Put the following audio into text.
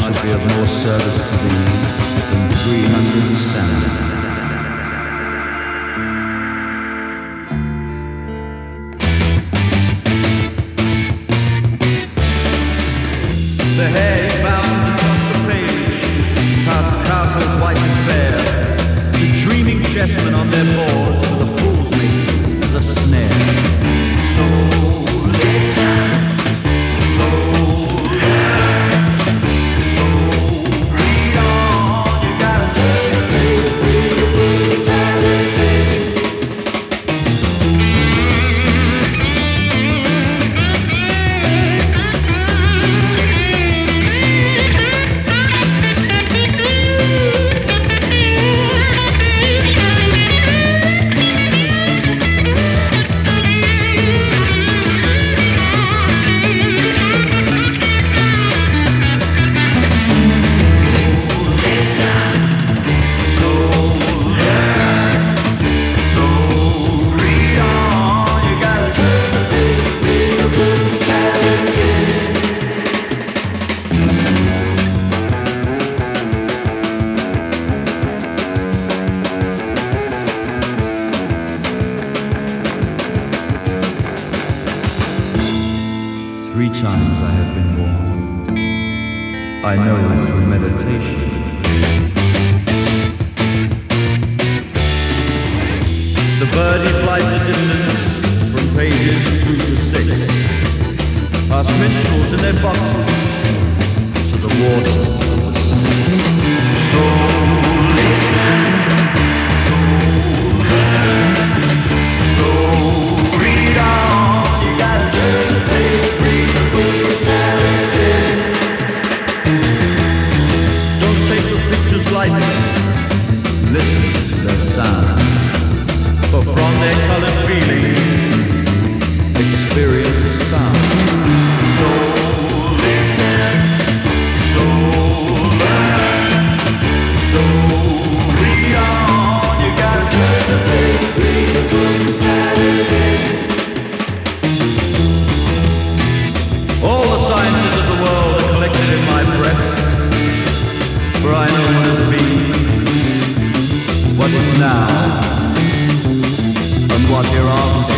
shall be of more service to thee than 300 salmon. The hair bounds across the page, past castles white and fair, to dreaming chessmen on their boards with a fool's maze as a snare. So listen, so learn, so read on. You gotta turn the page, read the book, tell Three times I have been born, I know through meditation. The birdie flies the distance from pages 2 to 6, past minstrels in their boxes, to the water of the Styx. So listen, so learn, so read on. You gotta turn the page. Don't take the pictures lightly, listen to their sound, for from their colored feeling, experience is found. So listen, so learn, so read on. You gotta turn the page, read the book, tell it. All the sciences of the world are collected in my breast, for I know what has been, what is now, and what hereafter.